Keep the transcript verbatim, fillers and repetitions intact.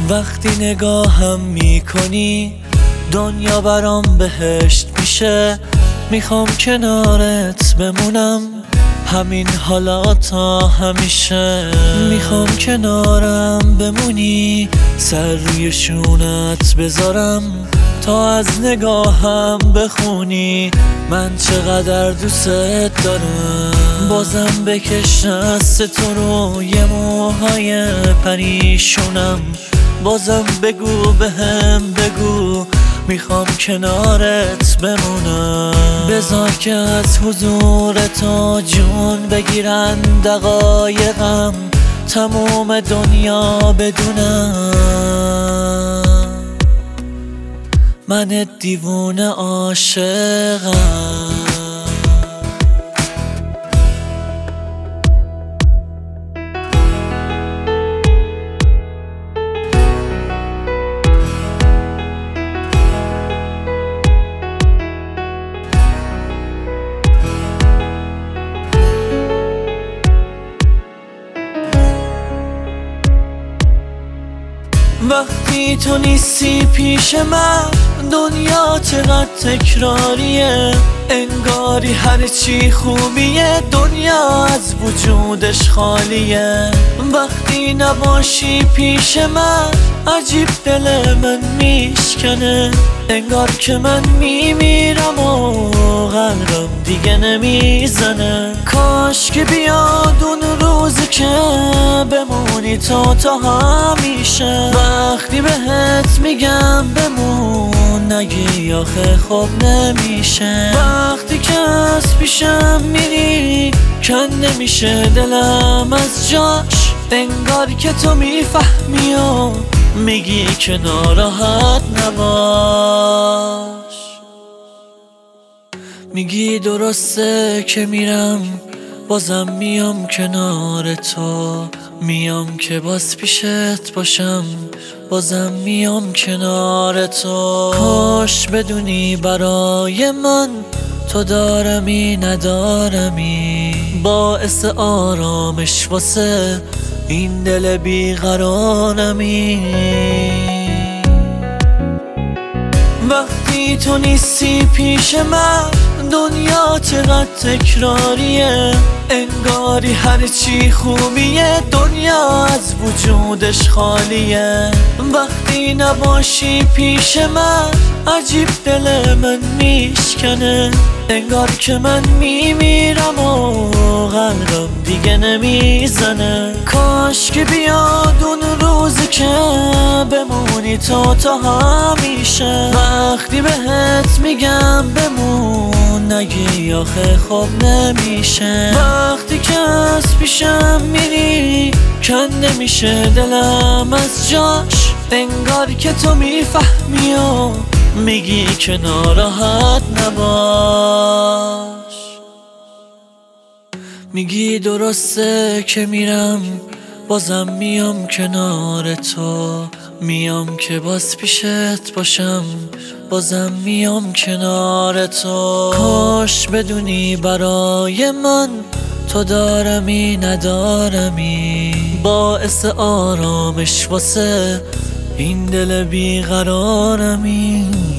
وقتی نگاهم میکنی دنیا برام بهشت میشه. میخوام کنارت بمونم همین حالا تا همیشه. میخوام کنارم بمونی سر روی شونت بذارم تا از نگاهم بخونی من چقدر دوست دارم. بازم بکش دست تو روی موهای پریشونم. بازم بگو بهم بگو میخوام کنارت بمونم. بذار که از حضور تو جون بگیرن دقایقم تموم دنیا بدونم من دیوونه عاشقم. وقتی تو نیستی پیش من دنیا چقدر تکراریه. انگاری هر چی خوبیه دنیا از وجودش خالیه. وقتی نباشی پیش من عجیب دل من میشکنه. انگار که من میمیرم و قلبم دیگه نمیزنه. کاش که بیاد اون روزی که بمونی تو تا همیشه. وقتی بهت میگم بمون نگی آخه خوب نمیشه. وقتی که از پیشم میری کن نمیشه دلم از جاش. انگار که تو میفهمی و میگی که ناراحت نباش. میگی درسته که میرم بازم میام کنار تو. میام که باز پیشت باشم بازم میام کنار تو. کاش بدونی برای من تو دارمی ندارمی. باعث آرامش واسه این دل بیقرارمی. وقتی تو نیستی پیش من دنیا چقدر تکراریه. انگاری هر چی خوبیه دنیا از وجودش خالیه. وقتی نباشی پیش من عجیب دل من میشکنه. انگار که من میمیرم و قلبم دیگه نمیزنه. کاش که بیاد اون روزی که بمونی تو تا همیشه. وقتی بهت میگم بمون نگی آخه خوب نمیشه. وقتی که از پیشم میری کن نمیشه دلم از جاش. انگار که تو میفهمی و میگی که ناراحت نباش. میگی درسته که میرم بازم میام کنار تو. میام که باز پیشت باشم بازم میام کنار تو. کاش بدونی برای من تو دارمی ندارمی. باعث آرامش واسه این دل بیقرارمی.